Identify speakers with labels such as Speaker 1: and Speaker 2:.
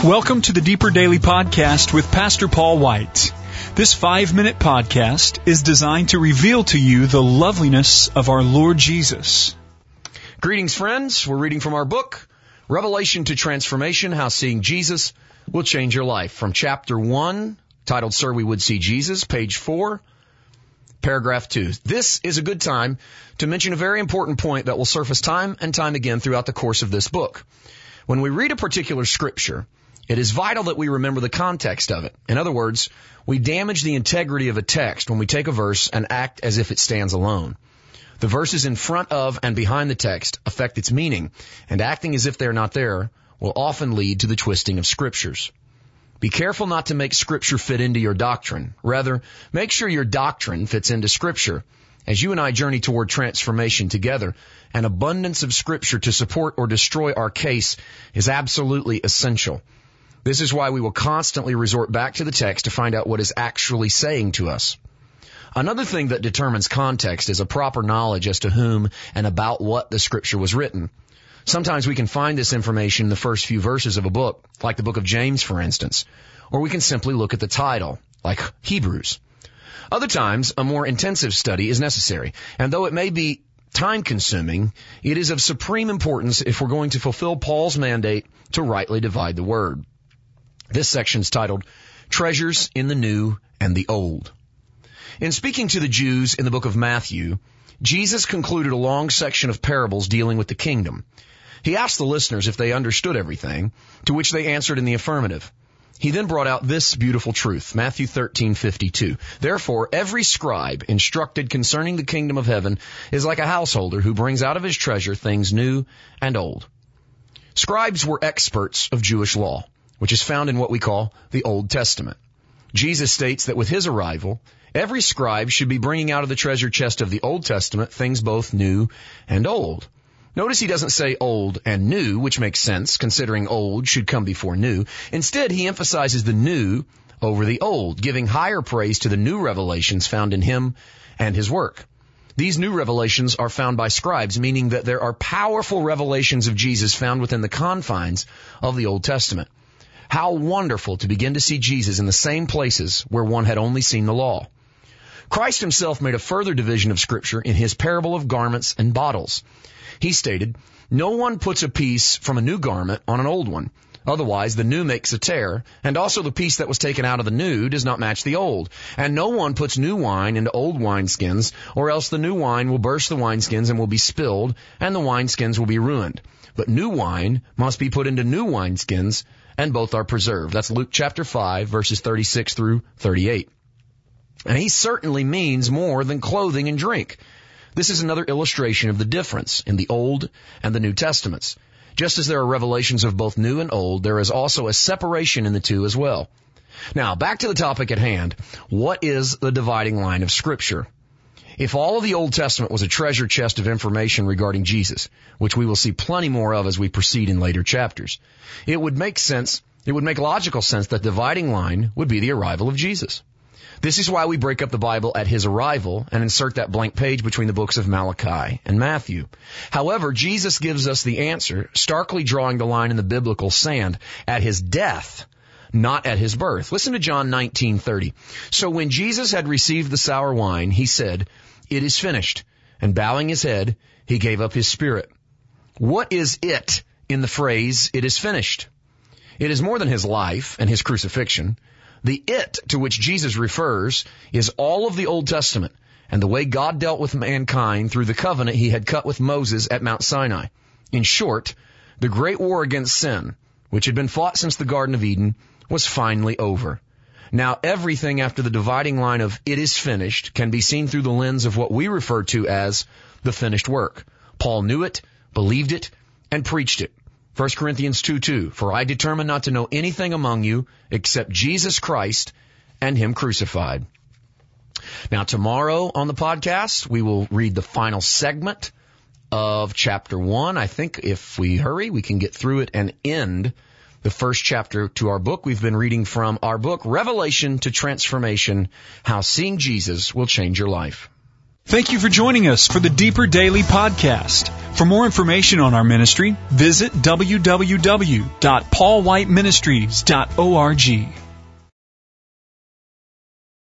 Speaker 1: Welcome to the Deeper Daily Podcast with Pastor Paul White. This 5-minute podcast is designed to reveal to you the loveliness of our Lord Jesus.
Speaker 2: Greetings, friends. We're reading from our book, Revelation to Transformation, How Seeing Jesus Will Change Your Life. From chapter 1, titled, Sir, We Would See Jesus, page 4, paragraph 2. This is a good time to mention a very important point that will surface time and time again throughout the course of this book. When we read a particular scripture, it is vital that we remember the context of it. In other words, we damage the integrity of a text when we take a verse and act as if it stands alone. The verses in front of and behind the text affect its meaning, and acting as if they're not there will often lead to the twisting of scriptures. Be careful not to make scripture fit into your doctrine. Rather, make sure your doctrine fits into scripture. As you and I journey toward transformation together, an abundance of scripture to support or destroy our case is absolutely essential. This is why we will constantly resort back to the text to find out what is actually saying to us. Another thing that determines context is a proper knowledge as to whom and about what the scripture was written. Sometimes we can find this information in the first few verses of a book, like the book of James, for instance, or we can simply look at the title, like Hebrews. Other times, a more intensive study is necessary, and though it may be time-consuming, it is of supreme importance if we're going to fulfill Paul's mandate to rightly divide the word. This section is titled, Treasures in the New and the Old. In speaking to the Jews in the book of Matthew, Jesus concluded a long section of parables dealing with the kingdom. He asked the listeners if they understood everything, to which they answered in the affirmative. He then brought out this beautiful truth, Matthew 13:52. Therefore, every scribe instructed concerning the kingdom of heaven is like a householder who brings out of his treasure things new and old. Scribes were experts of Jewish law, which is found in what we call the Old Testament. Jesus states that with his arrival, every scribe should be bringing out of the treasure chest of the Old Testament things both new and old. Notice he doesn't say old and new, which makes sense, considering old should come before new. Instead, he emphasizes the new over the old, giving higher praise to the new revelations found in him and his work. These new revelations are found by scribes, meaning that there are powerful revelations of Jesus found within the confines of the Old Testament. How wonderful to begin to see Jesus in the same places where one had only seen the law. Christ himself made a further division of Scripture in his parable of garments and bottles. He stated, no one puts a piece from a new garment on an old one. Otherwise, the new makes a tear, and also the piece that was taken out of the new does not match the old. And no one puts new wine into old wineskins, or else the new wine will burst the wineskins and will be spilled, and the wineskins will be ruined. But new wine must be put into new wineskins, and both are preserved. That's Luke chapter 5, verses 36 through 38. And he certainly means more than clothing and drink. This is another illustration of the difference in the Old and the New Testaments. Just as there are revelations of both new and old, there is also a separation in the two as well. Now, back to the topic at hand. What is the dividing line of Scripture? If all of the Old Testament was a treasure chest of information regarding Jesus, which we will see plenty more of as we proceed in later chapters, it would make logical sense that the dividing line would be the arrival of Jesus. This is why we break up the Bible at his arrival and insert that blank page between the books of Malachi and Matthew. However, Jesus gives us the answer, starkly drawing the line in the biblical sand at his death, not at his birth. Listen to John 19:30. So when Jesus had received the sour wine, he said, "It is finished." And bowing his head, he gave up his spirit. What is it in the phrase, "it is finished"? It is more than his life and his crucifixion. The it to which Jesus refers is all of the Old Testament and the way God dealt with mankind through the covenant he had cut with Moses at Mount Sinai. In short, the great war against sin, which had been fought since the Garden of Eden, was finally over. Now everything after the dividing line of "it is finished" can be seen through the lens of what we refer to as the finished work. Paul knew it, believed it, and preached it. 1 Corinthians 2:2, for I determined not to know anything among you except Jesus Christ and him crucified. Now tomorrow on the podcast, we will read the final segment of chapter 1. I think if we hurry, we can get through it and end the first chapter to our book. We've been reading from our book, Revelation to Transformation, How Seeing Jesus Will Change Your Life.
Speaker 1: Thank you for joining us for the Deeper Daily Podcast. For more information on our ministry, visit www.paulwhiteministries.org.